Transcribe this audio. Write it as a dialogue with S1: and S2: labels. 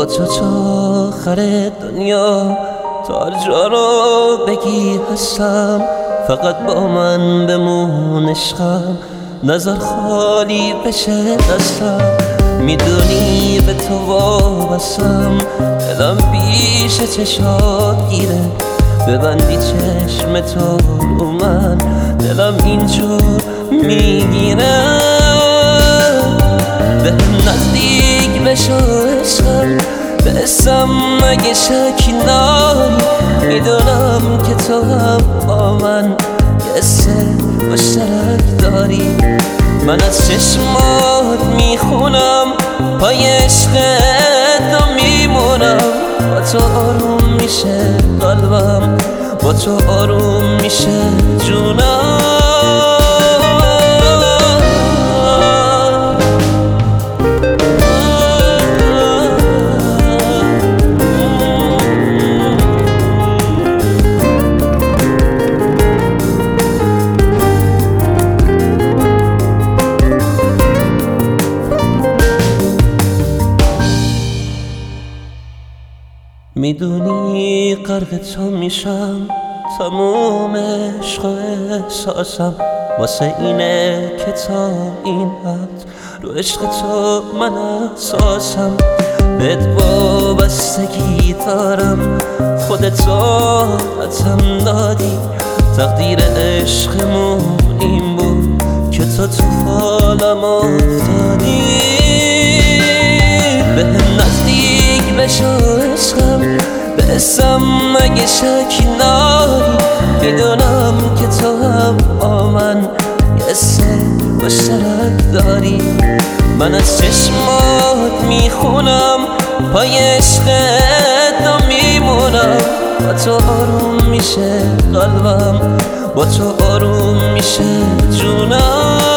S1: با تو تا آخر دنیا تا جا بگی هستم، فقط با من بمون عشقم، نظر خالی بشه دستم. میدونی به تو وابستم، دلم پیش چشات گیره، ببندی چشم تو رو من، دلم اینجور میگیره. به نزدیک بشو عشقم، به اسم مگه شکی ناری، میدونم که تو هم با من یه سر مشترک داری. من از چشمات میخونم، پای عشقت میمونم، با تو آروم میشه قلبم، با تو آروم میشه جونم. میدونی غرق تو میشم، تموم عشق و احساسم واسه اینه که تا این حد رو عشق تو من اساسم. بهت وابستگی دارم، خودت عادتم دادی، تقدیر عشقمون این بود که تو حالم افتادی. به نزدیک بشو عشقم، به اسم مگه شکی ناری، میدونم که تو هم با من یه سر مشترک داری. من از چشمات میخونم، پای عشقت میمونم، با تو آروم میشه قلبم، با تو آروم میشه جونم.